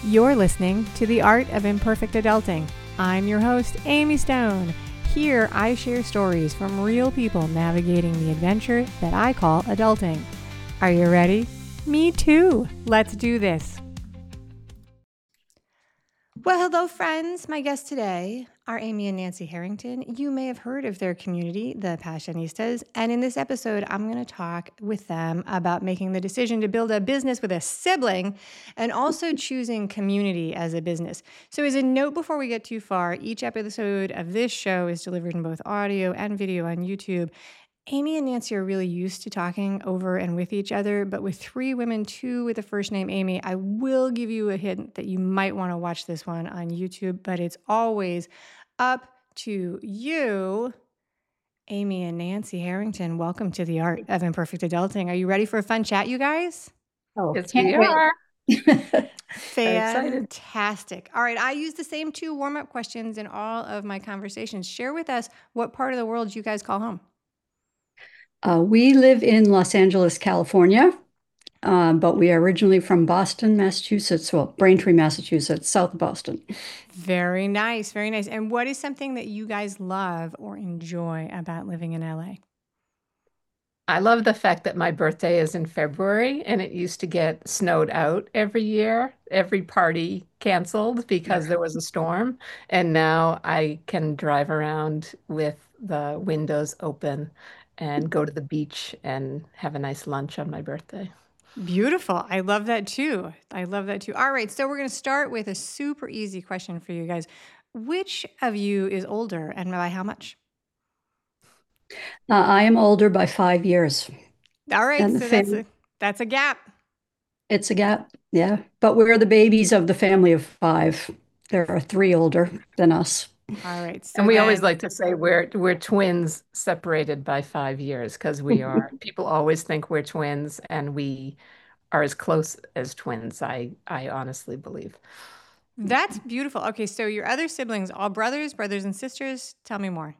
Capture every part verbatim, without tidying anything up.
You're listening to The Art of Imperfect Adulting. I'm your host, Amy Stone. Here, I share stories from real people navigating the adventure that I call adulting. Are you ready? Me too. Let's do this. Well, hello, friends. My guests today are Amy and Nancy Harrington. You may have heard of their community, the Passionistas. And in this episode, I'm going to talk with them about making the decision to build a business with a sibling and also choosing community as a business. So as a note before we get too far, each episode of this show is delivered in both audio and video on YouTube. Amy and Nancy are really used to talking over and with each other, but with three women, two with the first name Amy, I will give you a hint that you might want to watch this one on YouTube, but it's always up to you. Amy and Nancy Harrington, welcome to the Art of Imperfect Adulting. Are you ready for a fun chat, you guys? Oh, yes, can't we wait. are. Fantastic. All right, I use the same two warm-up questions in all of my conversations. Share with us what part of the world you guys call home. Uh, we live in Los Angeles, California, uh, but we are originally from Boston, Massachusetts, well, Braintree, Massachusetts, south of Boston. Very nice, very nice. And what is something that you guys love or enjoy about living in L A? I love the fact that my birthday is in February and it used to get snowed out every year. Every party canceled because there was a storm. And now I can drive around with the windows open and go to the beach and have a nice lunch on my birthday. Beautiful. I love that too. I love that too. All right, so we're going to start with a super easy question for you guys. Which of you is older and by how much? Uh, I am older by five years. All right, And so the that's fam- a that's a gap. it's a gap, yeah. But we're the babies of the family of five. There are three older than us. All right, so And we always then like to say we're we're twins separated by five years because we are. People always think we're twins, and we are as close as twins. I I honestly believe. that's beautiful. Okay, so your other siblings, all brothers, brothers and sisters. Tell me more.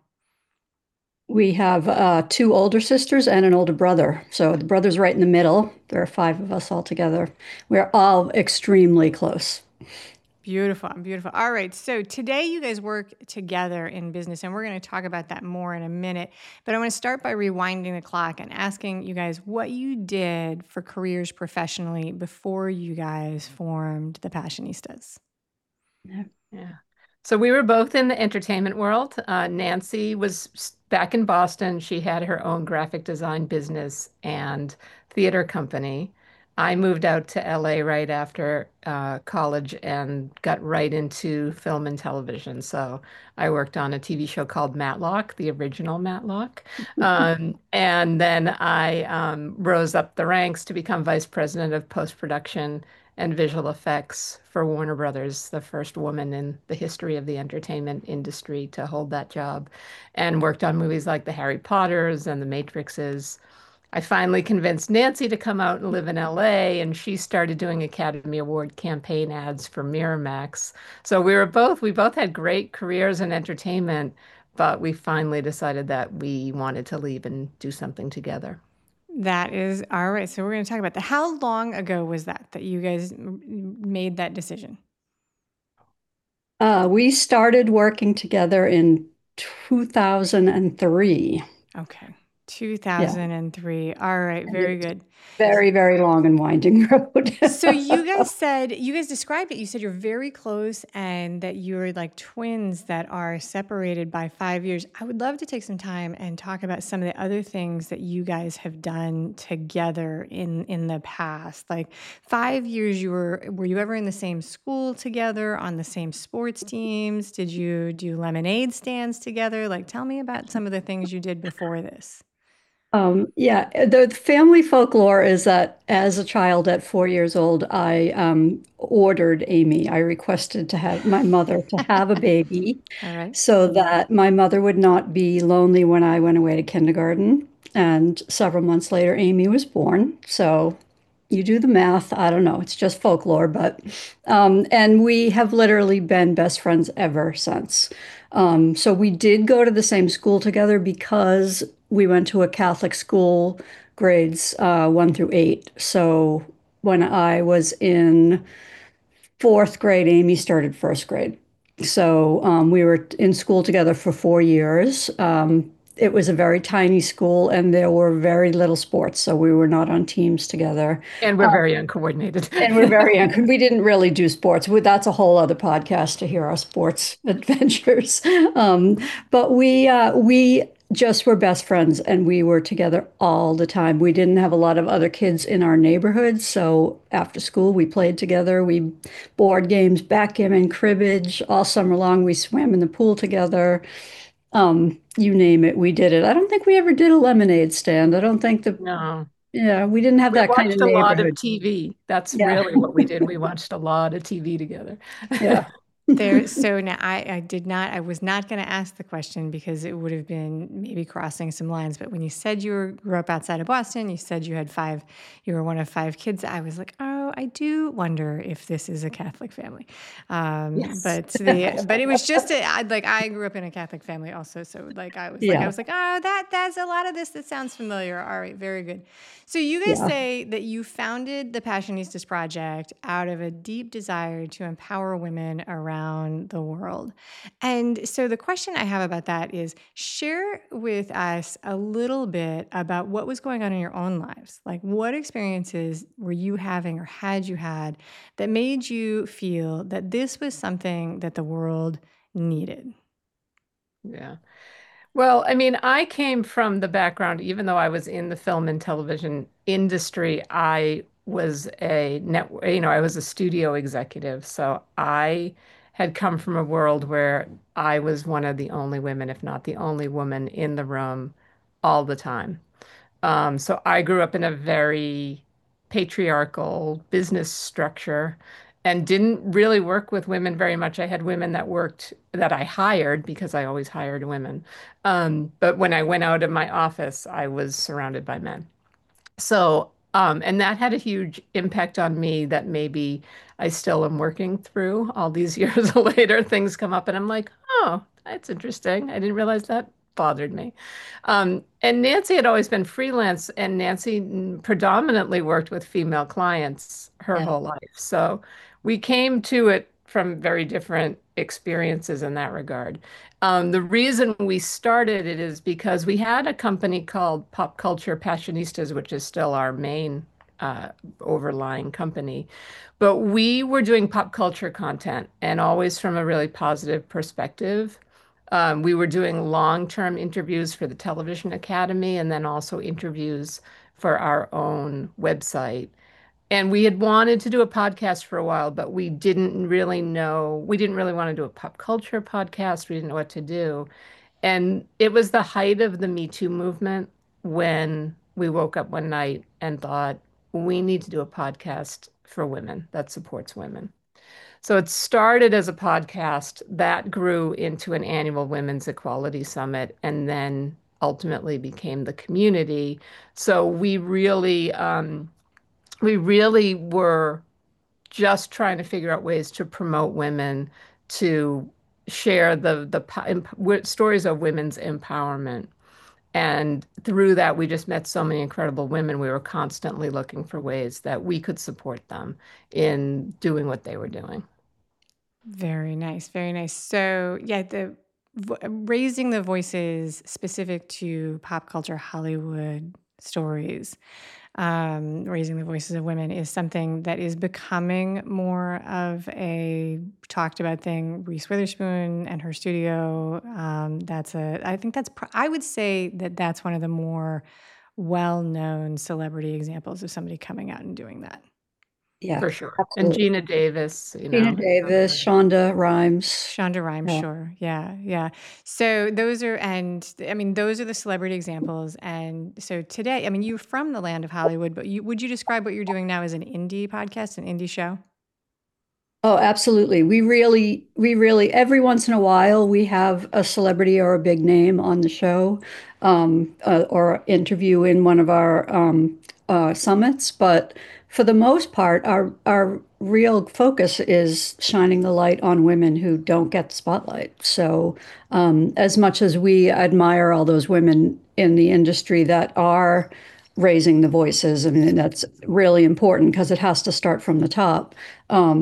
We have uh, two older sisters and an older brother. So the brother's right in the middle. There are five of us all together. We're all extremely close. Beautiful, beautiful. All right. So today you guys work together in business, and we're going to talk about that more in a minute. But I want to start by rewinding the clock and asking you guys what you did for careers professionally before you guys formed the Passionistas. Yeah. Yeah. So we were both in the entertainment world. Uh, Nancy was s- back in Boston. She had her own graphic design business and theater company. I moved out to L A right after uh, college and got right into film and television. So I worked on a T V show called Matlock, the original Matlock. Um, and then I um, rose up the ranks to become vice president of post-production and visual effects for Warner Brothers, the first woman in the history of the entertainment industry to hold that job, and worked on movies like the Harry Potters and the Matrixes. I finally convinced Nancy to come out and live in L A, and she started doing Academy Award campaign ads for Miramax. So we were both, we both had great careers in entertainment, but we finally decided that we wanted to leave and do something together. That is all right. So we're going to talk about that. How long ago was that that you guys m- made that decision? Uh, we started working together in two thousand three. Okay. Yeah. two thousand three. All right. And Very it's good. very, very long and winding road. So you guys said, you guys described it. You said you're very close and that you're like twins that are separated by five years. I would love to take some time and talk about some of the other things that you guys have done together in in the past. Like five years, you were were you ever in the same school together, on the same sports teams? Did you do lemonade stands together? Like, tell me about some of the things you did before this. Um, yeah, the family folklore is that as a child at four years old, I um, ordered Amy. I requested to have my mother to have a baby All right. so that my mother would not be lonely when I went away to kindergarten. And several months later, Amy was born. So you do the math. I don't know. It's just folklore, but um, and we have literally been best friends ever since. Um, so we did go to the same school together because we went to a Catholic school, grades uh, one through eight. So when I was in fourth grade, Amy started first grade. So um, we were in school together for four years. Um, it was a very tiny school and there were very little sports, so we were not on teams together. And we're very uncoordinated. And we're very, we didn't really do sports. We- That's a whole other podcast to hear our sports adventures. Um, but we uh, we just were best friends and we were together all the time. We didn't have a lot of other kids in our neighborhood. So after school, we played together. We board games, backgammon, cribbage, all summer long. We swam in the pool together. Um, you name it, we did it. I don't think we ever did a lemonade stand. I don't think the, No. yeah, we didn't have We that kind of watched a lot of neighborhood. T V. That's Yeah. really what we did. We watched a lot of T V together. Yeah. There, so now I, I did not, I was not going to ask the question because it would have been maybe crossing some lines. But when you said you were, grew up outside of Boston, you said you had five, you were one of five kids. I was like, oh, I do wonder if this is a Catholic family. Um, Yes. but the, but it was just a, I, like I grew up in a Catholic family also, so like I was like I Yeah. was like, oh, that that's a lot of this that sounds familiar. All right, very good. So you guys Yeah. say that you founded the Passionistas Project out of a deep desire to empower women around the world. And so the question I have about that is share with us a little bit about what was going on in your own lives. Like what experiences were you having or had you had that made you feel that this was something that the world needed? Yeah. Well, I mean, I came from the background, even though I was in the film and television industry, I was a net, you know, I was a studio executive. So I had come from a world where I was one of the only women, if not the only woman in the room all the time. Um, so I grew up in a very patriarchal business structure and didn't really work with women very much. I had women that worked that I hired because I always hired women. Um, but when I went out of my office, I was surrounded by men. So, um, and that had a huge impact on me that maybe I still am working through all these years later. Things come up and I'm like, oh, that's interesting. I didn't realize that bothered me. Um, and Nancy had always been freelance, and Nancy mm, predominantly worked with female clients her Yeah. whole life. So we came to it from very different experiences in that regard. Um, the reason we started it is because we had a company called Pop Culture Passionistas, which is still our main uh, overlying company. But we were doing pop culture content and always from a really positive perspective. Um, we were doing long-term interviews for the Television Academy and then also interviews for our own website. And we had wanted to do a podcast for a while, but we didn't really know, we didn't really want to do a pop culture podcast. We didn't know what to do. And it was the height of the Me Too movement when we woke up one night and thought, we need to do a podcast for women that supports women. So it started as a podcast that grew into an annual Women's Equality Summit and then ultimately became the community. So we really, um, we really were just trying to figure out ways to promote women, to share the the po- emp- stories of women's empowerment. And through that, we just met so many incredible women. We were constantly looking for ways that we could support them in doing what they were doing. Very nice, very nice. So, yeah, the vo- raising the voices specific to pop culture Hollywood stories, um, raising the voices of women is something that is becoming more of a talked about thing. Reese Witherspoon and her studio. Um, that's a. I think that's. Pr- I would say that that's one of the more well-known celebrity examples of somebody coming out and doing that. Yeah, For sure. And absolutely. Gina Davis, you Gina know. Davis, Shonda Rhimes. Shonda Rhimes, Yeah. sure. Yeah, yeah. So those are, and I mean, those are the celebrity examples. And so today, I mean, you're from the land of Hollywood, but you, would you describe what you're doing now as an indie podcast, an indie show? Oh, absolutely. We really, we really, every once in a while, we have a celebrity or a big name on the show, um, uh, or interview in one of our um, uh, summits. But for the most part, our our real focus is shining the light on women who don't get the spotlight. So, um, as much as we admire all those women in the industry that are raising the voices, I mean, that's really important because it has to start from the top. Um,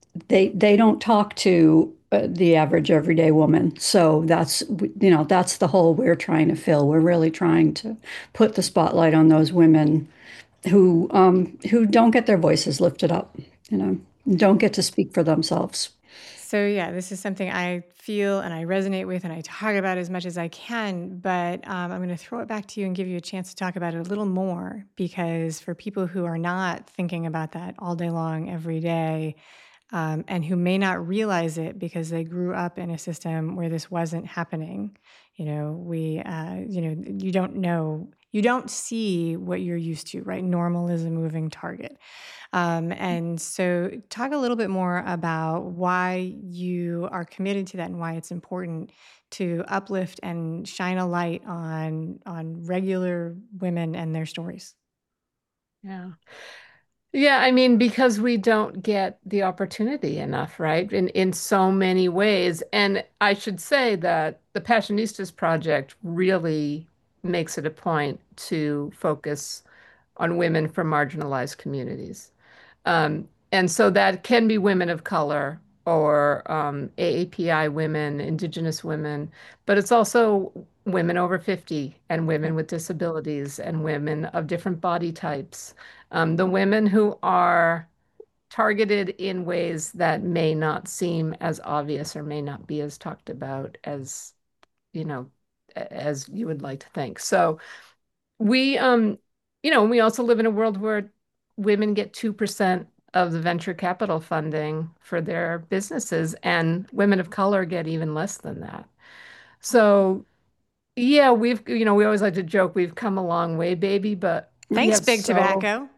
they they don't talk to uh, the average everyday woman. So that's, you know, that's the hole we're trying to fill. We're really trying to put the spotlight on those women who um, who don't get their voices lifted up, you know, don't get to speak for themselves. So yeah, this is something I feel and I resonate with and I talk about as much as I can, but um, I'm going to throw it back to you and give you a chance to talk about it a little more, because for people who are not thinking about that all day long, every day, um, and who may not realize it because they grew up in a system where this wasn't happening, you know, we, uh, you know, you don't know, you don't see what you're used to, right? Normal is a moving target. Um, and so, talk a little bit more about why you are committed to that and why it's important to uplift and shine a light on on regular women and their stories. Yeah. Yeah, I mean, because we don't get the opportunity enough, right? In in so many ways. And I should say that the Passionistas Project really makes it a point to focus on women from marginalized communities. Um, and so that can be women of color or um, A A P I women, Indigenous women, but it's also women over fifty and women with disabilities and women of different body types. Um, the women who are targeted in ways that may not seem as obvious or may not be as talked about as, you know, as you would like to think. So we, um, you know, we also live in a world where women get two percent of the venture capital funding for their businesses, and women of color get even less than that. So, yeah, we've, you know, we always like to joke we've come a long way, baby, but we Thanks, have Big so, Tobacco.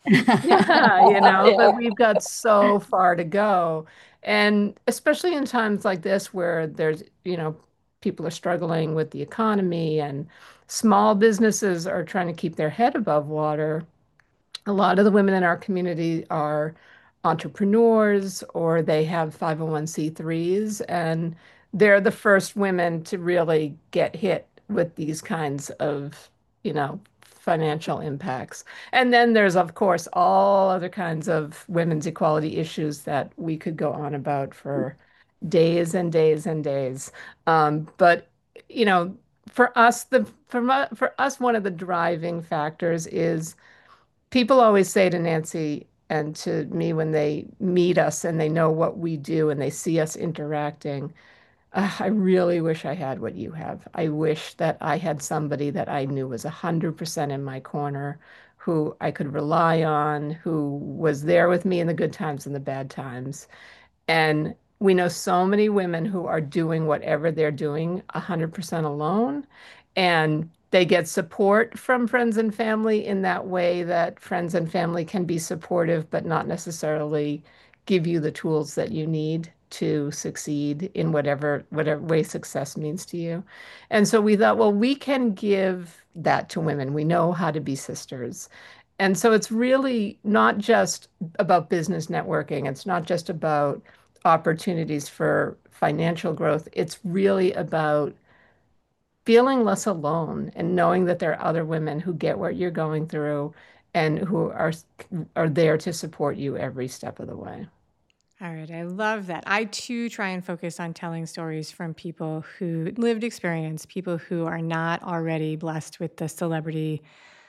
yeah, you know, Yeah. but we've got so far to go. And especially in times like this where there's, you know, people are struggling with the economy and small businesses are trying to keep their head above water. A lot of the women in our community are entrepreneurs or they have five oh one c threes, and they're the first women to really get hit with these kinds of, you know, financial impacts. And then there's, of course, all other kinds of women's equality issues that we could go on about for days and days and days. Um, but, you know, for us, the for, for us, one of the driving factors is people always say to Nancy and to me when they meet us and they know what we do and they see us interacting, "Ah, I really wish I had what you have. I wish that I had somebody that I knew was one hundred percent in my corner, who I could rely on, who was there with me in the good times and the bad times." And we know so many women who are doing whatever they're doing one hundred percent alone. And they get support from friends and family in that way that friends and family can be supportive, but not necessarily give you the tools that you need to succeed in whatever whatever way success means to you. And so we thought, well, we can give that to women. We know how to be sisters. And so it's really not just about business networking. It's not just about opportunities for financial growth. It's really about feeling less alone and knowing that there are other women who get what you're going through and who are are there to support you every step of the way. All right, I love that. I too try and focus on telling stories from people who lived experience, people who are not already blessed with the celebrity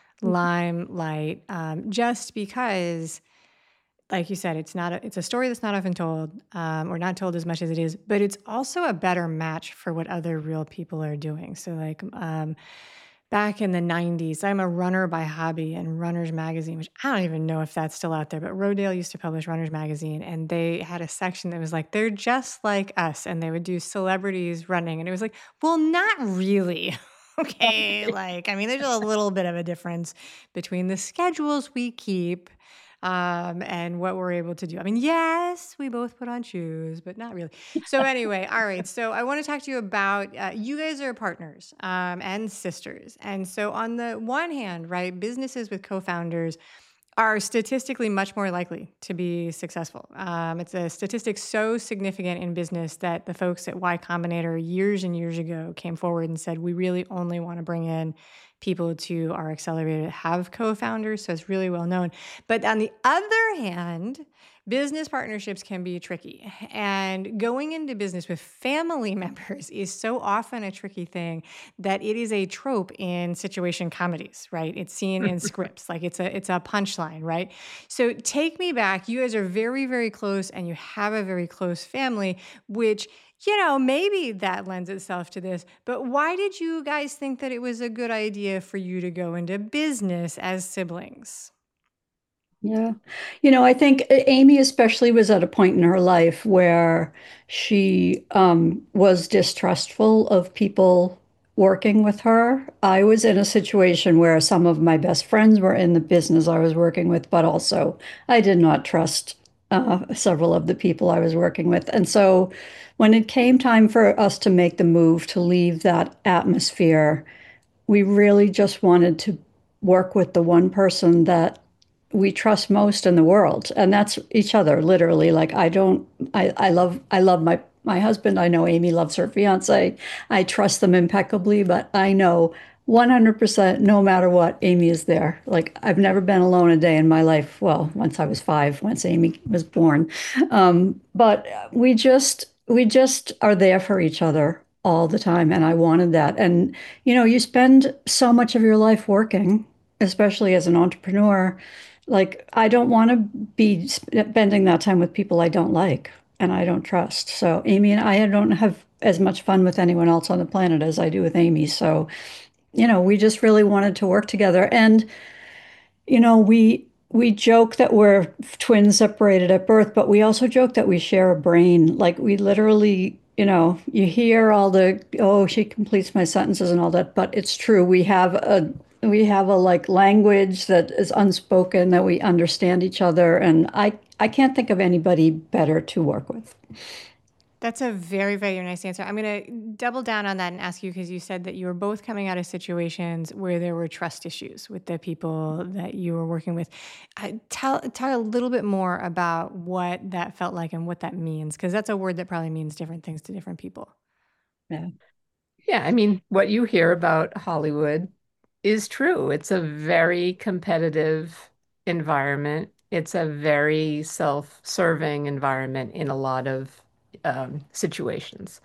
limelight, um, just because, like you said, it's not a, it's a story that's not often told, um, or not told as much as it is, but it's also a better match for what other real people are doing. So, like, um, back in the nineties, I'm a runner by hobby, and Runner's Magazine, which I don't even know if that's still out there, but Rodale used to publish Runner's Magazine, and they had a section that was like, they're just like us, and they would do celebrities running. And it was like, well, not really. Okay. Like, I mean, there's a little bit of a difference between the schedules we keep, um, and what we're able to do. I mean, yes, we both put on shoes, but not really. So anyway, all right. So I want to talk to you about, uh, you guys are partners, um, and sisters. And so on the one hand, right, businesses with co-founders are statistically much more likely to be successful. Um, it's a statistic so significant in business that the folks at Y Combinator years and years ago came forward and said, we really only want to bring in people to our accelerator that have co-founders. So it's really well known. But on the other hand, business partnerships can be tricky. And going into business with family members is so often a tricky thing that it is a trope in situation comedies, right? It's seen in scripts, like it's a it's a punchline, right? So take me back. You guys are very, very close and you have a very close family, which, you know, maybe that lends itself to this, but why did you guys think that it was a good idea for you to go into business as siblings? Yeah. You know, I think A- Amy especially was at a point in her life where she um, was distrustful of people working with her. I was in a situation where some of my best friends were in the business I was working with, but also I did not trust uh, several of the people I was working with. And so when it came time for us to make the move to leave that atmosphere, we really just wanted to work with the one person that we trust most in the world, and that's each other, literally. Like I don't I, I love I love my my husband. I know Amy loves her fiance. I trust them impeccably, but I know one hundred percent no matter what, Amy is there. Like I've never been alone a day in my life. Well, once I was five, once Amy was born. Um, but we just we just are there for each other all the time, and I wanted that. And you know, you spend so much of your life working, especially as an entrepreneur. Like, I don't want to be spending that time with people I don't like and I don't trust. So, Amy and I don't have as much fun with anyone else on the planet as I do with Amy. So, you know, we just really wanted to work together. And, you know, we we joke that we're twins separated at birth, but we also joke that we share a brain. Like we literally, you know, you hear all the, oh, she completes my sentences and all that, but it's true. We have a we have a like language that is unspoken that we understand each other, and I I can't think of anybody better to work with. That's a very, very nice answer. I'm going to double down on that and ask you because you said that you were both coming out of situations where there were trust issues with the people that you were working with. Uh, tell tell a little bit more about what that felt like and what that means, because that's a word that probably means different things to different people. Yeah. Yeah, I mean, what you hear about Hollywood is true. It's a very competitive environment. It's a very self-serving environment in a lot of um, situations.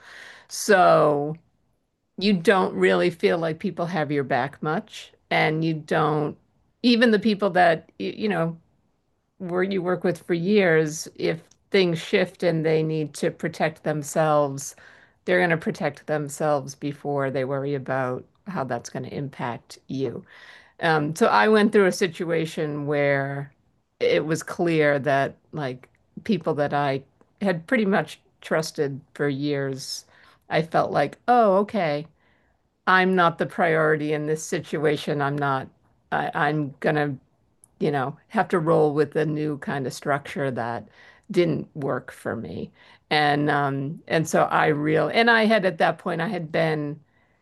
So you don't really feel like people have your back much, and you don't, even the people that, y- you know, where you work with for years, if things shift and they need to protect themselves, they're going to protect themselves before they worry about how that's going to impact you. Um, so I went through a situation where it was clear that like people that I had pretty much trusted for years, I felt like, oh, okay, I'm not the priority in this situation. I'm not, I, I'm gonna, you know, have to roll with a new kind of structure that didn't work for me. And um, and so I real and I had at that point I had been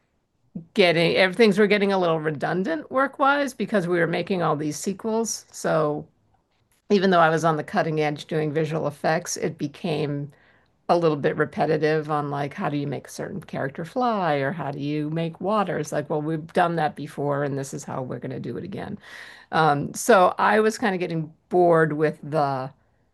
getting everything's were getting a little redundant work-wise because we were making all these sequels. So even though I was on the cutting edge doing visual effects, it became a little bit repetitive on like how do you make a certain character fly or how do you make water? It's like, well, we've done that before and this is how we're going to do it again. Um, so I was kind of getting bored with the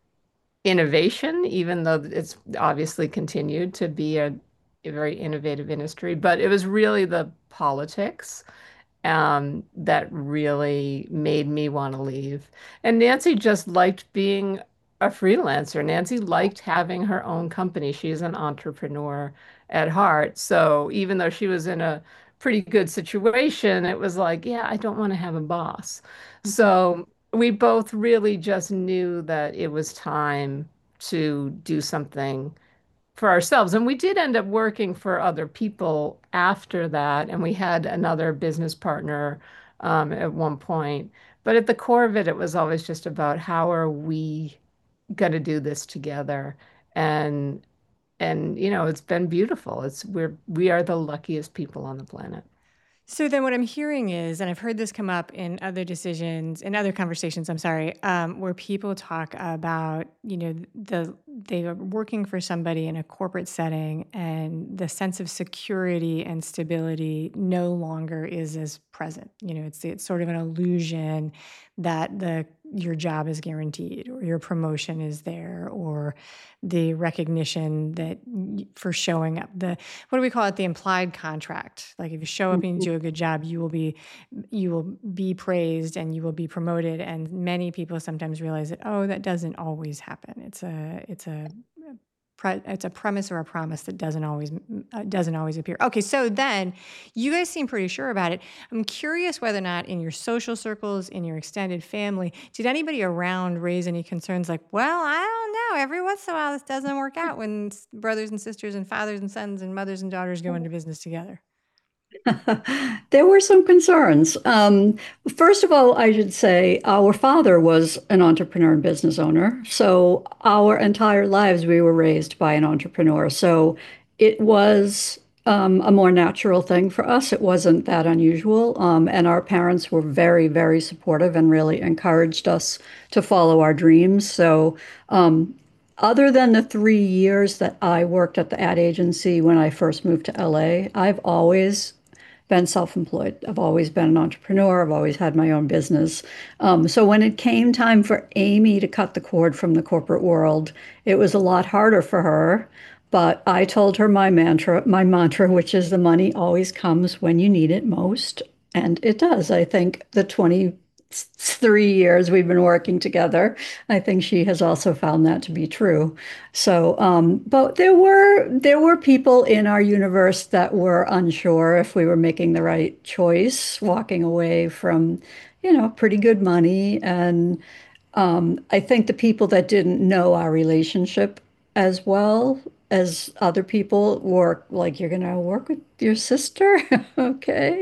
innovation, even though it's obviously continued to be a, a very innovative industry, but it was really the politics um, that really made me want to leave. And Nancy just liked being a freelancer. Nancy liked having her own company. She's an entrepreneur at heart. So even though she was in a pretty good situation, it was like, yeah, I don't want to have a boss. So we both really just knew that it was time to do something for ourselves. And we did end up working for other people after that. And we had another business partner um, at one point. But at the core of it, it was always just about how are we going to do this together? And and you know, it's been beautiful. It's we're we are the luckiest people on the planet. So then what I'm hearing is, and I've heard this come up in other decisions, in other conversations, I'm sorry, um, where people talk about, you know, the they are working for somebody in a corporate setting and the sense of security and stability no longer is as present. You know, it's it's sort of an illusion that the your job is guaranteed or your promotion is there or the recognition that for showing up, the what do we call it, the implied contract, like if you show up and you do a good job, you will be you will be praised and you will be promoted. And many people sometimes realize that, oh, that doesn't always happen. It's a it's a pre- it's a premise or a promise that doesn't always uh, doesn't always appear. Okay, so then you guys seem pretty sure about it. I'm curious whether or not in your social circles, in your extended family, did anybody around raise any concerns like, well, I don't know, every once in a while this doesn't work out when brothers and sisters and fathers and sons and mothers and daughters go into business together? There were some concerns. Um, first of all, I should say our father was an entrepreneur and business owner. So our entire lives we were raised by an entrepreneur. So it was um, a more natural thing for us. It wasn't that unusual. Um, and our parents were very, very supportive and really encouraged us to follow our dreams. So um, other than the three years that I worked at the ad agency when I first moved to L A, I've always been self-employed. I've always been an entrepreneur. I've always had my own business. Um, so when it came time for Amy to cut the cord from the corporate world, it was a lot harder for her. But I told her my mantra, my mantra, which is the money always comes when you need it most. And it does. I think the twenty-three years we've been working together, I think she has also found that to be true. So, um, but there were there were people in our universe that were unsure if we were making the right choice, walking away from, you know, pretty good money. And um, I think the people that didn't know our relationship as well as other people were like, you're gonna work with your sister? Okay.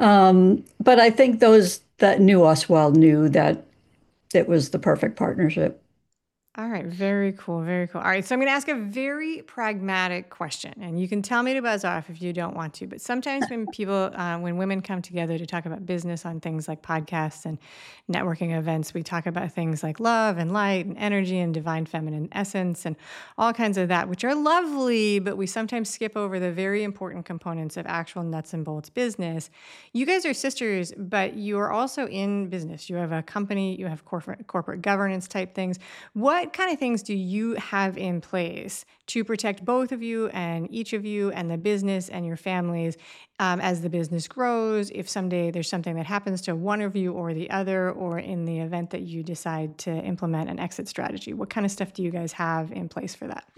Um, but I think those that knew us well knew that it was the perfect partnership. All right, very cool, very cool. All right, so I'm going to ask a very pragmatic question, and you can tell me to buzz off if you don't want to. But sometimes when people, uh, when women come together to talk about business on things like podcasts and networking events, we talk about things like love and light and energy and divine feminine essence and all kinds of that, which are lovely, but we sometimes skip over the very important components of actual nuts and bolts business. You guys are sisters, but you are also in business. You have a company, you have corporate corporate governance type things. What kind of things do you have in place to protect both of you and each of you and the business and your families um, as the business grows? If someday there's something that happens to one of you or the other, or in the event that you decide to implement an exit strategy, what kind of stuff do you guys have in place for that?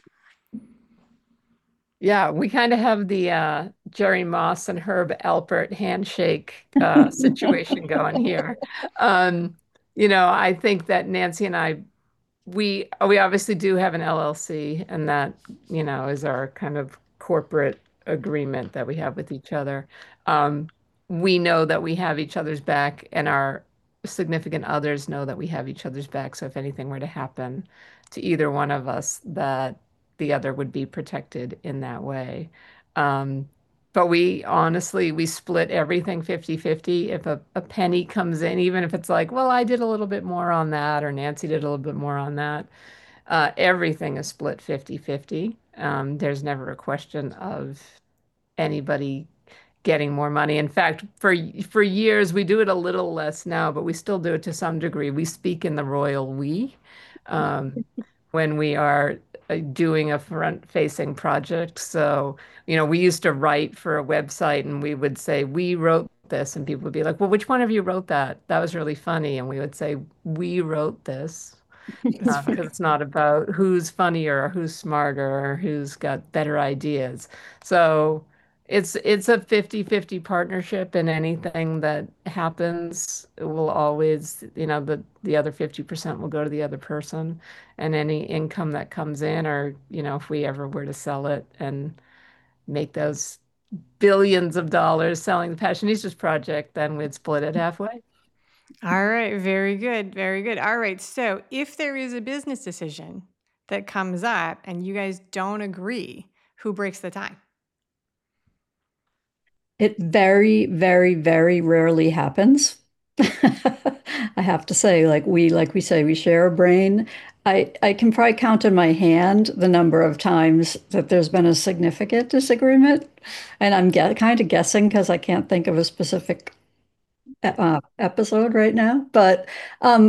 Yeah, we kind of have the uh, Jerry Moss and Herb Alpert handshake uh, situation going here. Um, you know, I think that Nancy and I we we obviously do have an L L C, and that, you know, is our kind of corporate agreement that we have with each other. Um, we know that we have each other's back, and our significant others know that we have each other's back. So if anything were to happen to either one of us, that the other would be protected in that way. Um, but we honestly, we split everything fifty fifty. If a, a penny comes in, even if it's like, well, I did a little bit more on that, or Nancy did a little bit more on that, uh, everything is split fifty fifty. Um, there's never a question of anybody getting more money. In fact, for for years, we do it a little less now, but we still do it to some degree. We speak in the royal we. Um, when we are uh, doing a front-facing project. So, you know, we used to write for a website and we would say, we wrote this, and people would be like, well, which one of you wrote that? That was really funny. And we would say, we wrote this. That's Uh, because funny. it's not about who's funnier or who's smarter or who's got better ideas. So it's it's a fifty fifty partnership, and anything that happens will always, you know, the the other fifty percent will go to the other person, and any income that comes in, or, you know, if we ever were to sell it and make those billions of dollars selling the Passionistas project, then we'd split it halfway. All right, very good, very good. All right, so if there is a business decision that comes up and you guys don't agree, who breaks the tie? It very, very, very rarely happens. I have to say, like we like we say, we share a brain. I I can probably count in my hand the number of times that there's been a significant disagreement, and I'm get, kind of guessing because I can't think of a specific uh, episode right now. But um,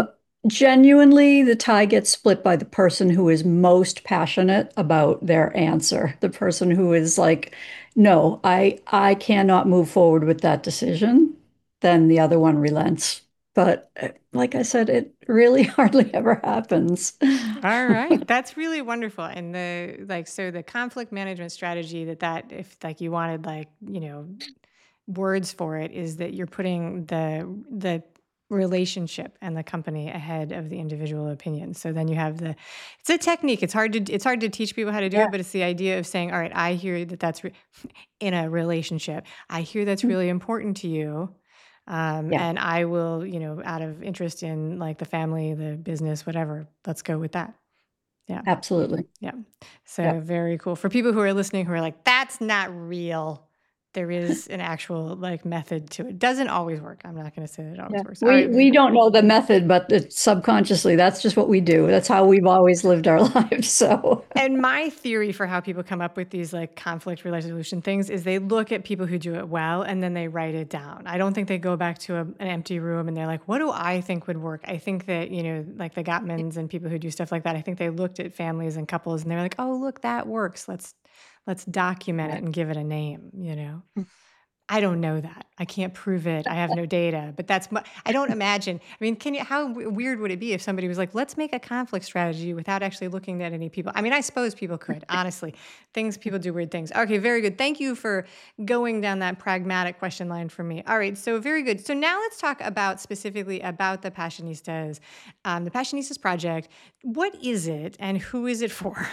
Genuinely, the tie gets split by the person who is most passionate about their answer. The person who is like, no, I I cannot move forward with that decision. Then the other one relents. But uh, like I said, it really hardly ever happens. All right. That's really wonderful. And the like so the conflict management strategy that that if like you wanted like, you know, words for it is that you're putting the the relationship and the company ahead of the individual opinion. So then you have the it's a technique. It's hard to it's hard to teach people how to do Yeah. it, but it's the idea of saying, "All right, I hear that that's re- in a relationship. I hear that's really important to you." Um, Yeah, and I will, you know, out of interest in like the family, the business, whatever, let's go with that. Yeah. absolutely. Yeah. Yeah. So very cool. For people who are listening who are like, that's not real. There is an actual like method to it. Doesn't always work. I'm not going to say that it always Yeah. works. All We right. we don't know the method, but it's subconsciously, that's just what we do. That's how we've always lived our lives. So, And my theory for how people come up with these like conflict resolution things is they look at people who do it well and then they write it down. I don't think they go back to a, an empty room and they're like, what do I think would work? I think that, you know, like the Gottmans and people who do stuff like that, I think they looked at families and couples and they're like, oh, look, that works. Let's let's document it and give it a name, you know. I don't know that. I can't prove it. I have no data, but that's my, I don't imagine. I mean, can you, how w- weird would it be if somebody was like, let's make a conflict strategy without actually looking at any people? I mean, I suppose people could, honestly. Things, people do weird things. Okay, very good. Thank you for going down that pragmatic question line for me. All right, so very good. So now let's talk about specifically about the Passionistas, um, the Passionistas Project. What is it and who is it for?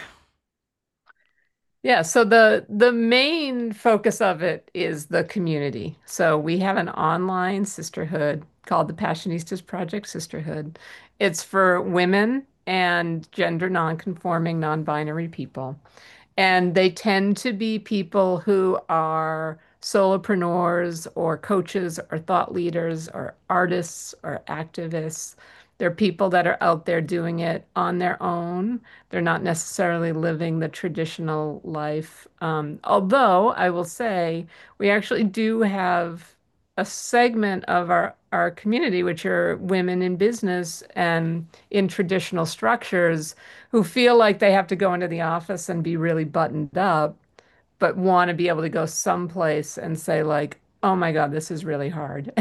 Yeah, so the the main focus of it is the community. So we have an online sisterhood called the Passionistas Project Sisterhood. It's for women and gender non-conforming, non-binary people. And they tend to be people who are solopreneurs or coaches or thought leaders or artists or activists. They're people that are out there doing it on their own. They're not necessarily living the traditional life. Um, although I will say we actually do have a segment of our, our community, which are women in business and in traditional structures who feel like they have to go into the office and be really buttoned up, but want to be able to go someplace and say, like, oh my God, this is really hard.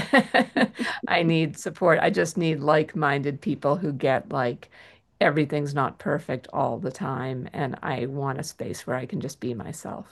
I need support. I just need like-minded people who get like everything's not perfect all the time, and I want a space where I can just be myself.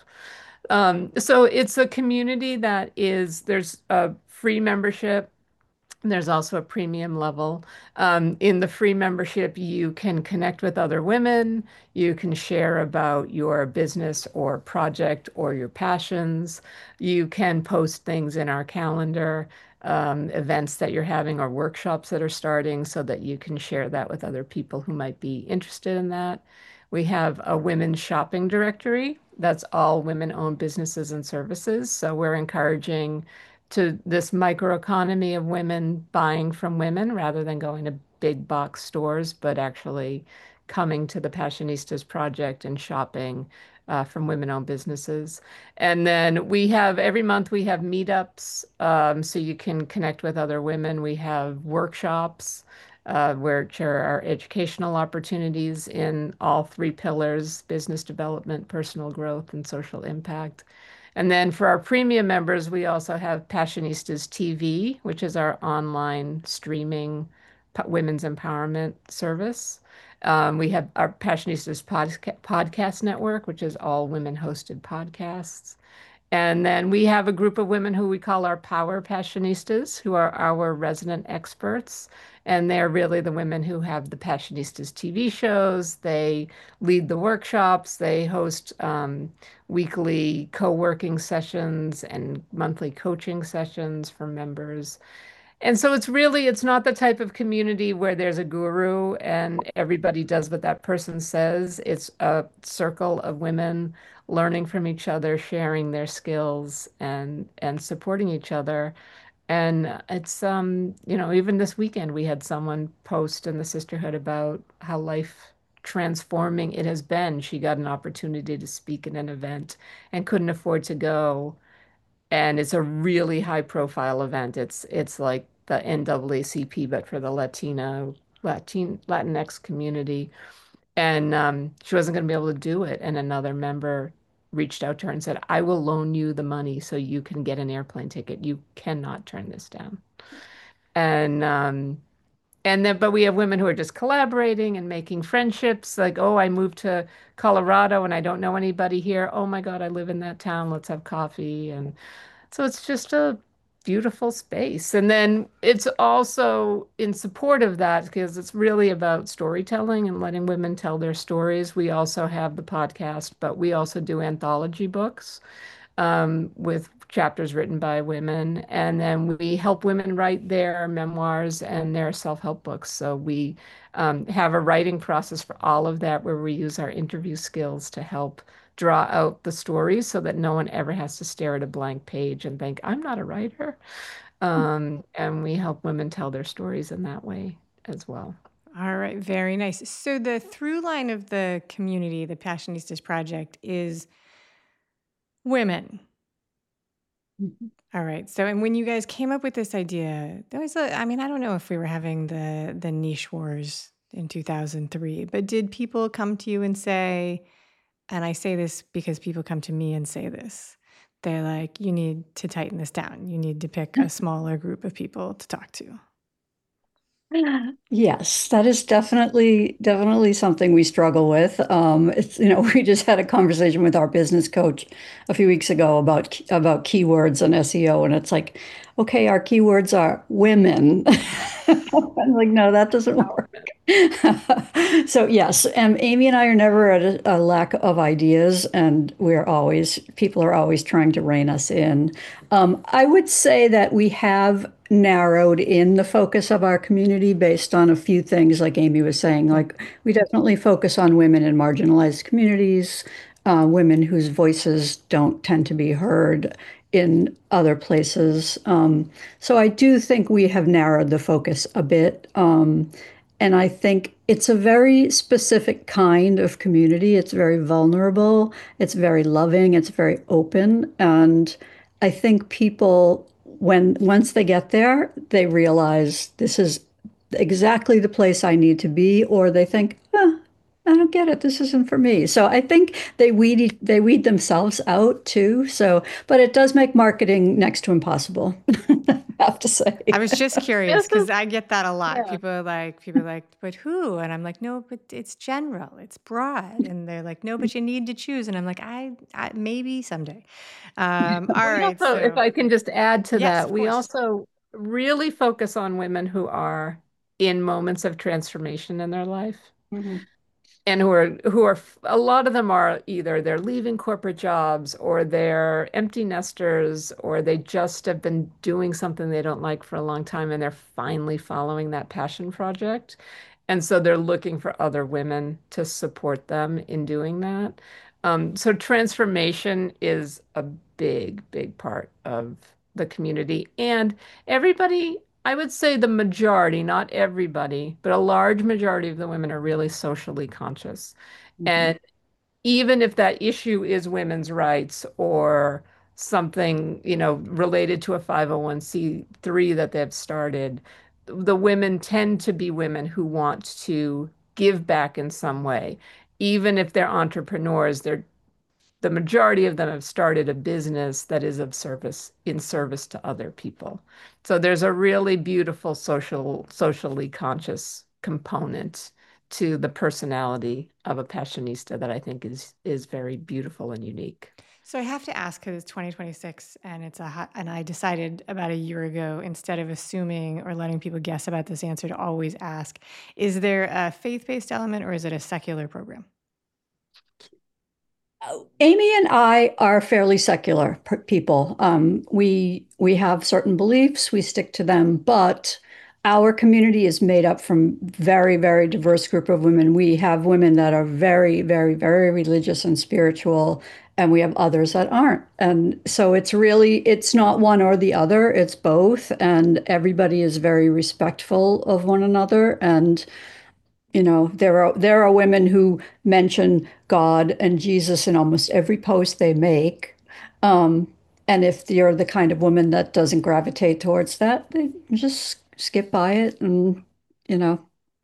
Um, so it's a community that is, there's a free membership. There's also a premium level. Um, in the free membership, you can connect with other women. You can share about your business or project or your passions. You can post things in our calendar, um, events that you're having or workshops that are starting so that you can share that with other people who might be interested in that. We have a women's shopping directory that's all women-owned businesses and services. So we're encouraging to this microeconomy of women buying from women rather than going to big box stores, but actually coming to the Passionistas Project and shopping uh, from women-owned businesses. And then we have every month we have meetups, um, so you can connect with other women. We have workshops uh, where there are educational opportunities in all three pillars: business development, personal growth, and social impact. And then for our premium members, we also have Passionistas T V, which is our online streaming women's empowerment service. Um, we have our Passionistas podca podcast network, which is all women hosted podcasts. And then we have a group of women who we call our power passionistas, who are our resident experts. And they're really the women who have the Passionistas T V shows. They lead the workshops. They host um, weekly co-working sessions and monthly coaching sessions for members. And so it's really, it's not the type of community where there's a guru and everybody does what that person says. It's a circle of women learning from each other, sharing their skills and and supporting each other. And it's um, you know, even this weekend we had someone post in the sisterhood about how life transforming it has been. She got an opportunity to speak at an event and couldn't afford to go, and it's a really high profile event. It's it's like the N double A C P, but for the Latino Latin Latinx community, and um, she wasn't going to be able to do it. And another member reached out to her and said, "I will loan you the money so you can get an airplane ticket. You cannot turn this down." And um, and then, but we have women who are just collaborating and making friendships. Like, oh, I moved to Colorado and I don't know anybody here. Oh my God, I live in that town. Let's have coffee. And so it's just a beautiful space. And then it's also in support of that because it's really about storytelling and letting women tell their stories. We also have the podcast, but we also do anthology books um, with chapters written by women. And then we help women write their memoirs and their self-help books. So we um, have a writing process for all of that where we use our interview skills to help draw out the stories so that no one ever has to stare at a blank page and think, I'm not a writer. Um, and we help women tell their stories in that way as well. All right, very nice. So the through line of the community, the Passionistas Project, is women. Mhm. All right. So, and when you guys came up with this idea, there was a, I mean, I don't know if we were having the the niche wars in two thousand three, but did people come to you and say, and I say this because people come to me and say this, they're like, you need to tighten this down. You need to pick a smaller group of people to talk to. Yes, that is definitely definitely something we struggle with. Um, it's you know we just had a conversation with our business coach a few weeks ago about about keywords and S E O, and it's like, okay, our keywords are women. I'm like, no, that doesn't work. So yes, um, Amy and I are never at a, a lack of ideas, and we're always people are always trying to rein us in. Um, I would say that we have narrowed in the focus of our community based on a few things, like Amy was saying. Like we definitely focus on women in marginalized communities, uh, women whose voices don't tend to be heard in other places. Um, so I do think we have narrowed the focus a bit. Um, and I think it's a very specific kind of community. It's very vulnerable, it's very loving, it's very open. And I think people, when once they get there, they realize this is exactly the place I need to be, or they think, "Huh, I don't get it. This isn't for me." So I think they weed e- they weed themselves out too. So, but it does make marketing next to impossible, I have to say. I was just curious This because is, I get that a lot. yeah. People are like, people are like, but who? And I'm like, no, but it's general, it's broad. And they're like, no, but you need to choose. And I'm like, I, I maybe someday. Um, all We right, also, if so I can just add to yes, that, of we course. also really focus on women who are in moments of transformation in their life. Mhm. And who are who are a lot of them are either they're leaving corporate jobs or they're empty nesters or they just have been doing something they don't like for a long time and they're finally following that passion project. And so they're looking for other women to support them in doing that. Um, so transformation is a big, big part of the community. And everybody I would say the majority, not everybody, but a large majority of the women are really socially conscious. Mhm. And even if that issue is women's rights or something, you know, related to a five oh one c three that they've started, the women tend to be women who want to give back in some way. Even if they're entrepreneurs, they're the majority of them have started a business that is of service in service to other people. So there's a really beautiful social, socially conscious component to the personality of a passionista that I think is is very beautiful and unique. So I have to ask because it's twenty twenty-six and it's a hot, and I decided about a year ago, instead of assuming or letting people guess about this answer, to always ask, is there a faith-based element or is it a secular program? Amy and I are fairly secular p- people. Um, we we have certain beliefs, we stick to them, but our community is made up from very, very diverse group of women. We have women that are very, very, very religious and spiritual, and we have others that aren't. And so it's really it's not one or the other, it's both, and everybody is very respectful of one another. And you know, there are there are women who mention God and Jesus in almost every post they make. Um, and if you're the kind of woman that doesn't gravitate towards that, they just skip by it and, you know,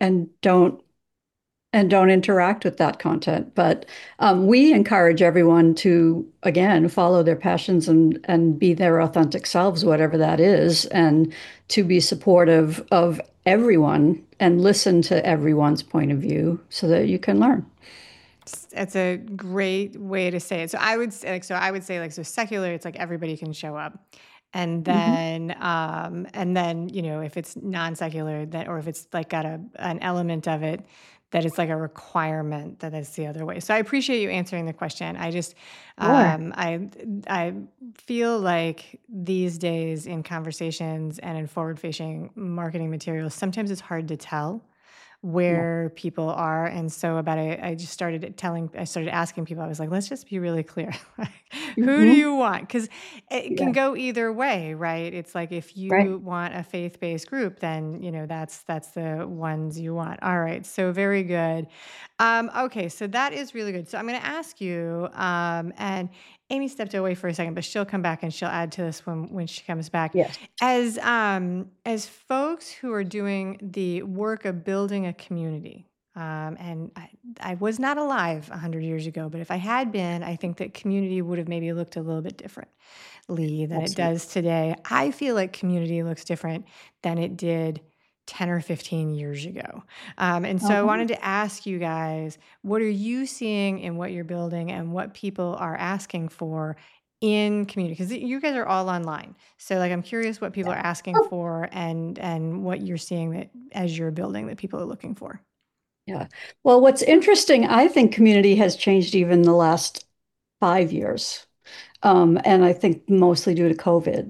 and don't and don't interact with that content. But um, we encourage everyone to, again, follow their passions and and be their authentic selves, whatever that is, and to be supportive of everyone and listen to everyone's point of view so that you can learn. It's a great way to say it. So I would say, like, so I would say, like, so secular, it's like everybody can show up. And Mhm. then, um, and then, you know, if it's non-secular, that, or if it's like got a an element of it that it's like a requirement, that it's the other way. So I appreciate you answering the question. I just, Sure. um, I, I feel like these days in conversations and in forward-facing marketing materials, sometimes it's hard to tell Yeah. where people are. And so about it, I just started telling, I started asking people, I was like, let's just be really clear. Like, who do Hmm. you want? Because it can Yeah. go either way, right? It's like if Right. you want a faith-based group, then, you know, that's that's the ones you want. All right. So very good. Um, okay, so that is really good. So I'm going to ask you, um, and Amy stepped away for a second, but she'll come back and she'll add to this when when she comes back. Yes. As um, as folks who are doing the work of building a community, um, and I, I was not alive a hundred years ago, but if I had been, I think that community would have maybe looked a little bit differently than it Absolutely. does today. I feel like community looks different than it did ten or fifteen years ago. Um, and so I Uh-huh. wanted to ask you guys, what are you seeing in what you're building and what people are asking for in community? Because you guys are all online. So like I'm curious what people are asking Oh, for and and what you're seeing that as you're building that people are looking for. yeah. Well, what's interesting, I think community has changed even the last five years. Um, and I think mostly due to COVID.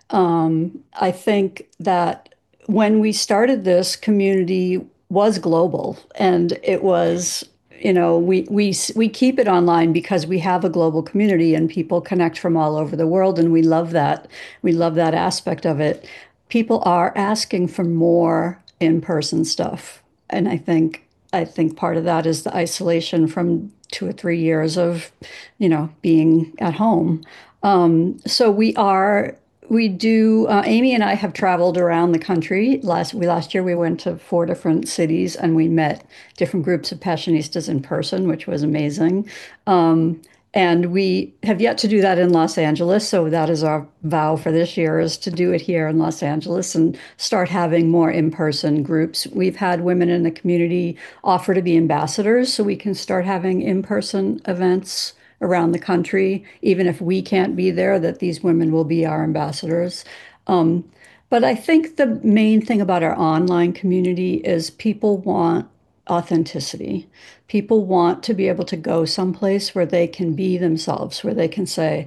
Um, I think that when we started this, community was global, and it was, you know, we we we keep it online because we have a global community and people connect from all over the world, and we love that. We love that aspect of it. People are asking for more in-person stuff, and I think I think part of that is the isolation from two or three years of, you know, being at home. Um, so we are, we do, uh, Amy and I have traveled around the country. Last, we, last year we went to four different cities and we met different groups of Passionistas in person, which was amazing. Um, and we have yet to do that in Los Angeles. So that is our vow for this year is to do it here in Los Angeles and start having more in-person groups. We've had women in the community offer to be ambassadors so we can start having in-person events around the country, even if we can't be there, that these women will be our ambassadors. Um, but I think the main thing about our online community is people want authenticity. People want to be able to go someplace where they can be themselves, where they can say,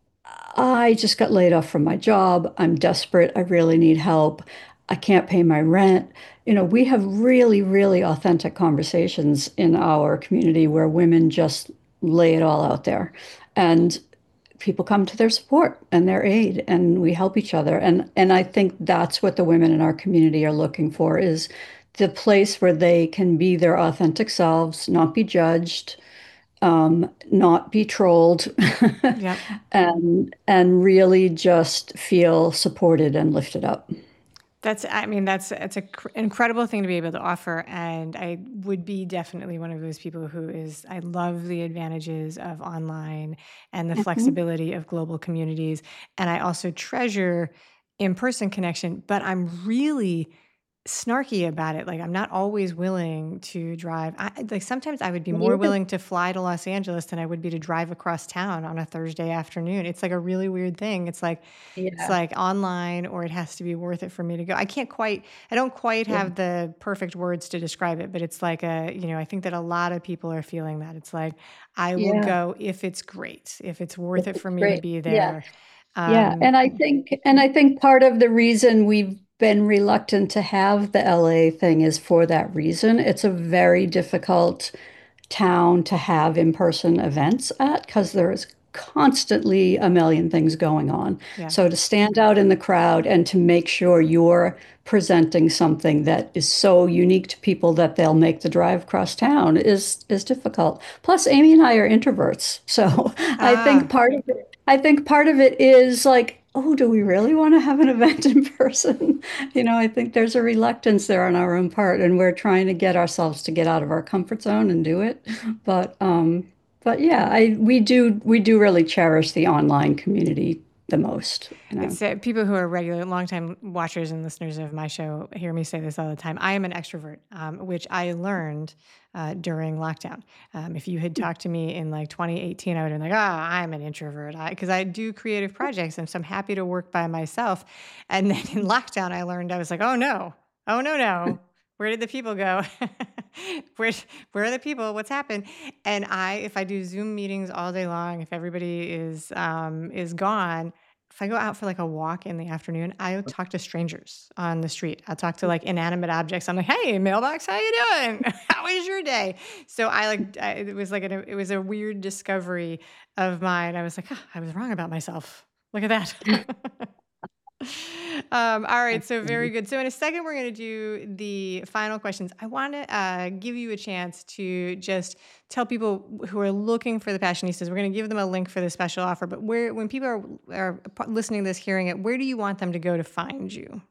I just got laid off from my job. I'm desperate. I really need help. I can't pay my rent. You know, we have really, really authentic conversations in our community where women just lay it all out there. And people come to their support and their aid and we help each other. And and I think that's what the women in our community are looking for is the place where they can be their authentic selves, not be judged, um, not be trolled, Yep. and and really just feel supported and lifted up. That's, I mean, that's it's a cr- incredible thing to be able to offer, and I would be definitely one of those people who is. I love the advantages of online and the Mhm. flexibility of global communities, and I also treasure in-person connection. But I'm really snarky about it. Like I'm not always willing to drive. I, like sometimes I would be Me more either. willing to fly to Los Angeles than I would be to drive across town on a Thursday afternoon. It's like a really weird thing. It's like it's Yeah, like online or it has to be worth it for me to go. I can't quite I don't quite yeah, have the perfect words to describe it, but it's like a, you know, I think that a lot of people are feeling that. It's like I will yeah. go if it's great, if it's worth it It's for me to great. be Yeah. there. Yeah, Um, and I think and I think part of the reason we've been reluctant to have the L A thing is for that reason. It's a very difficult town to have in-person events at because there is constantly a million things going on. yeah. So to stand out in the crowd and to make sure you're presenting something that is so unique to people that they'll make the drive across town is is difficult. Plus, Amy and I are introverts, so I think Ah, part of it, I think part of it is like oh, do we really want to have an event in person? You know, I think there's a reluctance there on our own part, and we're trying to get ourselves to get out of our comfort zone and do it. But um, but yeah, I we do we do really cherish the online community the most, you know. It's uh, people who are regular, longtime watchers and listeners of my show hear me say this all the time. I am an extrovert, um, which I learned uh, during lockdown. Um, if you had talked to me in like twenty eighteen, I would have been like, "Ah, I'm an introvert," because I, I do creative projects, and so I'm happy to work by myself. And then in lockdown, I learned I was like, "Oh no, oh no, no." Where did the people go? where where are the people? What's happened? And I, if I do Zoom meetings all day long, if everybody is um, is gone, if I go out for like a walk in the afternoon, I'll talk to strangers on the street. I'll talk to like inanimate objects. I'm like, "Hey, mailbox, how you doing? How was your day?" So I like I, it was like a, it was a weird discovery of mine. I was like, "Oh, I was wrong about myself. Look at that." Um, all right, so very good. So in a second, we're going to do the final questions. I want to uh, give you a chance to just tell people who are looking for the Passionistas. We're going to give them a link for the special offer. But where, when people are, are listening to this, hearing it, where do you want them to go to find you?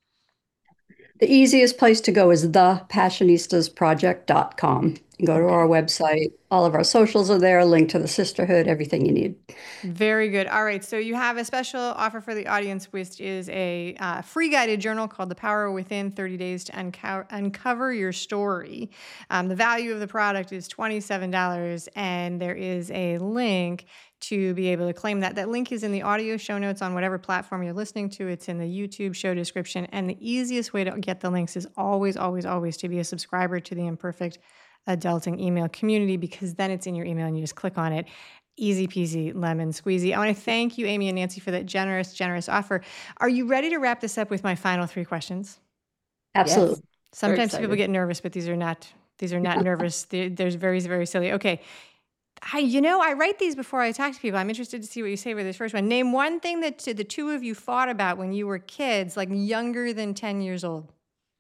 The easiest place to go is the passionistas project dot com. You go to Okay. our website. All of our socials are there, link to the sisterhood, everything you need. Very good. All right. So you have a special offer for the audience, which is a uh, free guided journal called The Power Within thirty Days to Unco- Uncover Your Story. Um, the value of the product is twenty-seven dollars, and there is a link to be able to claim that. That link is in the audio show notes on whatever platform you're listening to. It's in the YouTube show description. And the easiest way to get the links is always, always, always to be a subscriber to the Imperfect Adulting email community, because then it's in your email and you just click on it. Easy peasy, lemon squeezy. I want to thank you, Amy and Nancy, for that generous, generous offer. Are you ready to wrap this up with my final three questions? Yes, Absolutely. very Sometimes people excited. get nervous, but these are not. These are not nervous. They're, they're very, very silly. Okay. I, you know, I write these before I talk to people. I'm interested to see what you say for this first one. Name one thing that the two of you fought about when you were kids, like younger than ten years old.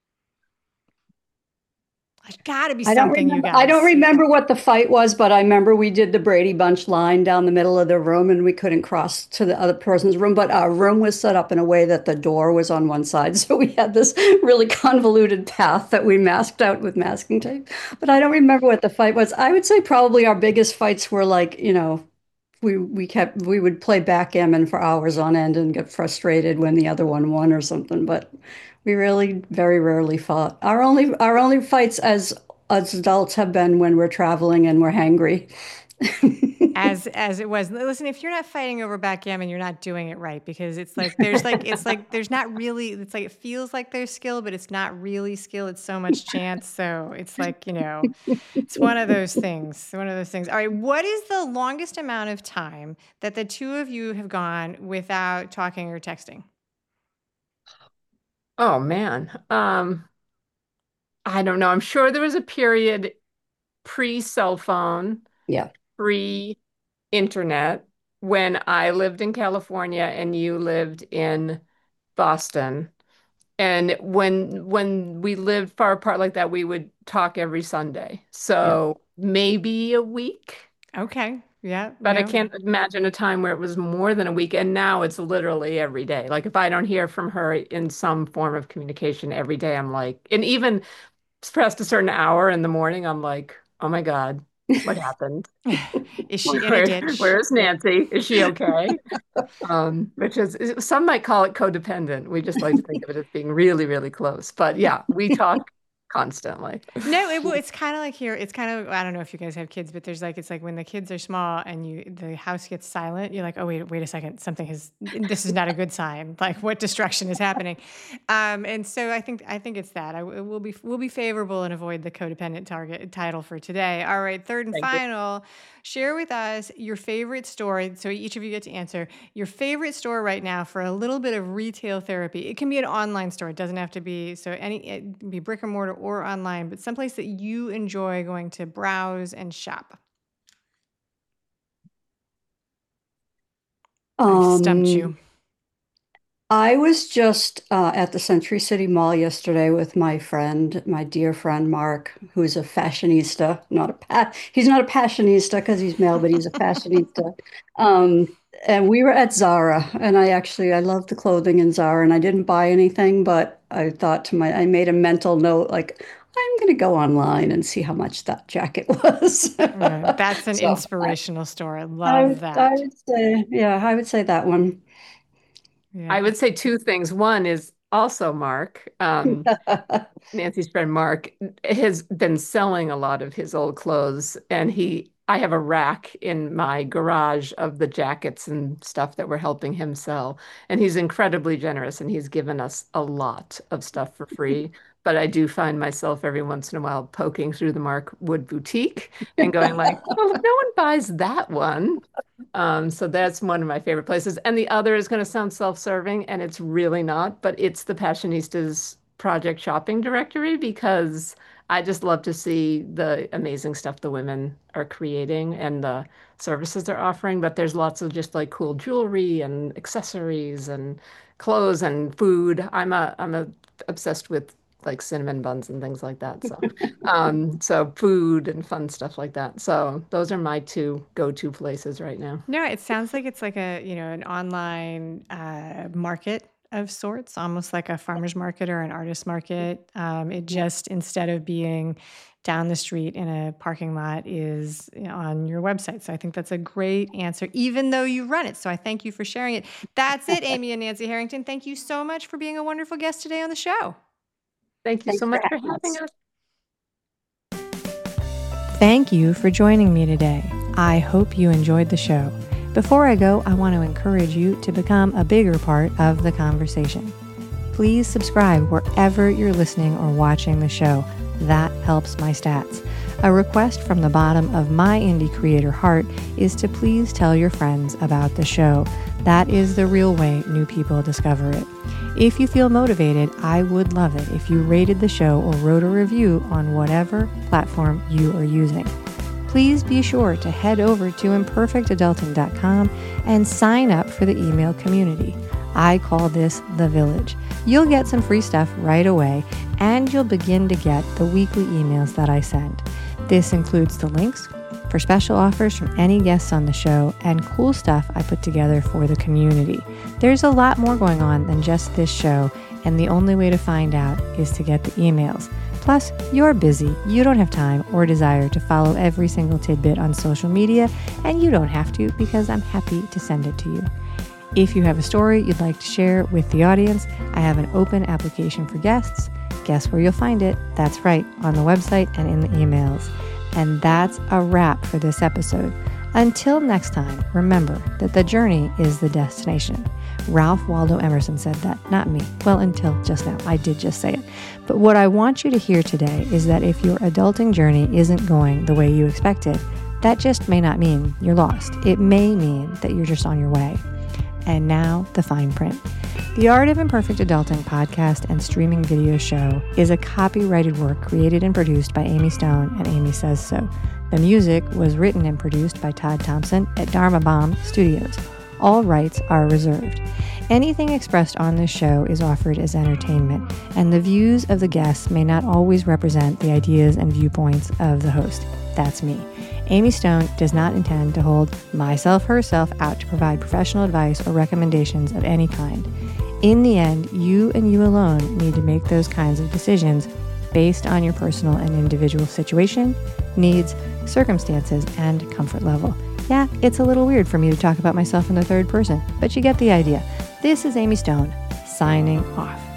There's got to be I don't something, you remember. I don't guys. remember what the fight was, but I remember we did the Brady Bunch line down the middle of the room, and we couldn't cross to the other person's room. But our room was set up in a way that the door was on one side, so we had this really convoluted path that we masked out with masking tape. But I don't remember what the fight was. I would say probably our biggest fights were like, you know, we we kept we would play backgammon for hours on end and get frustrated when the other one won or something. But we really very rarely fought. Our only our only fights as as adults have been when we're traveling and we're hangry. as as it was. Listen, if you're not fighting over backgammon, you're not doing it right, because it's like there's like it's like there's not really, it's like it feels like there's skill, but it's not really skill. It's so much chance. So it's like, you know, it's one of those things. One of those things. All right, what is the longest amount of time that the two of you have gone without talking or texting? Oh man. Um, I don't know. I'm sure there was a period pre-cell phone, Yeah, pre-internet when I lived in California and you lived in Boston. And when when we lived far apart like that, we would talk every Sunday. yeah. So maybe a week, Okay. Yeah. but I No. can't imagine a time where it was more than a week. And now it's literally every day. Like if I don't hear from her in some form of communication every day, I'm like, and even past a certain hour in the morning, I'm like, oh my God, what happened? Is she in a Where, ditch? where is Nancy? Is she okay? Um, which is, some might call it codependent. We just like to think of it as being really, really close. But yeah, we talk constantly. No, it, well, it's kind of like here. It's kind of, I don't know if you guys have kids, but there's like, it's like when the kids are small and you the house gets silent, you're like, oh wait, wait a second, something has. This is not a good sign. Like what destruction is happening? Um, and so I think I think it's that. I it will be will be favorable and avoid the codependent target title for today. All right, third and Thank you. final. Share with us your favorite store. So each of you get to answer your favorite store right now for a little bit of retail therapy. It can be an online store. It doesn't have to be so any it can be brick and mortar or online, but someplace that you enjoy going to browse and shop. I've stumped Um, you. I was just uh, at the Century City Mall yesterday with my friend, my dear friend Mark, who's a fashionista. Not a pa he's not a passionista because he's male, but he's a fashionista. Um, And we were at Zara, and I actually I love the clothing in Zara, and I didn't buy anything, but I thought to my I made a mental note like I'm going to go online and see how much that jacket was. Uh, that's an So I, inspirational story. I I love would I that. would say yeah, I would say that one. I Yeah. would say two things. One is also Mark. Um, Nancy's friend Mark has been selling a lot of his old clothes, and he I have a rack in my garage of the jackets and stuff that we're helping him sell. And he's incredibly generous and he's given us a lot of stuff for free. But I do find myself every once in a while poking through the Mark Wood boutique and going like, well, no one buys that one. Um, so that's one of my favorite places. And the other is going to sound self-serving, and it's really not, but it's the Passionistas project shopping directory because I just love to see the amazing stuff the women are creating and the services they're offering. But there's lots of just like cool jewelry and accessories and clothes and food. I'm a I'm a obsessed with like cinnamon buns and things like that. So um, so food and fun stuff like that. So those are my two go-to places right now. No, it sounds like it's like a, you know, an online uh, market of sorts, almost like a farmer's market or an artist market. Um, it just, instead of being down the street in a parking lot, is you know, on your website. So I think that's a great answer, even though you run it. So I thank you for sharing it. That's it, Amy and Nancy Harrington. Thank you so much for being a wonderful guest today on the show. Thank you Thanks so for much for having having us. us. Thank you for joining me today. I hope you enjoyed the show. Before I go, I want to encourage you to become a bigger part of the conversation. Please subscribe wherever you're listening or watching the show. That helps my stats. A request from the bottom of my indie creator heart is to please tell your friends about the show. That is the real way new people discover it. If you feel motivated, I would love it if you rated the show or wrote a review on whatever platform you are using. Please be sure to head over to imperfect adulting dot com and sign up for the email community. I call this the Village. You'll get some free stuff right away, and you'll begin to get the weekly emails that I send. This includes the links for special offers from any guests on the show and cool stuff I put together for the community. There's a lot more going on than just this show, and the only way to find out is to get the emails. Plus, you're busy. You don't have time or desire to follow every single tidbit on social media, and you don't have to because I'm happy to send it to you. If you have a story you'd like to share with the audience, I have an open application for guests. Guess where you'll find it? That's right, on the website and in the emails. And that's a wrap for this episode. Until next time, remember that the journey is the destination. Ralph Waldo Emerson said that, not me. Well, until just now, I did just say it. But what I want you to hear today is that if your adulting journey isn't going the way you expected, that just may not mean you're lost. It may mean that you're just on your way. And now, the fine print. The Art of Imperfect Adulting podcast and streaming video show is a copyrighted work created and produced by Amy Stone and Amy Says So. The music was written and produced by Todd Thompson at Dharma Bomb Studios. All rights are reserved. Anything expressed on this show is offered as entertainment, and the views of the guests may not always represent the ideas and viewpoints of the host. That's me. Amy Stone does not intend to hold myself, herself out to provide professional advice or recommendations of any kind. In the end, you and you alone need to make those kinds of decisions based on your personal and individual situation, needs, circumstances, and comfort level. Yeah, it's a little weird for me to talk about myself in the third person, but you get the idea. This is Amy Stone, signing off.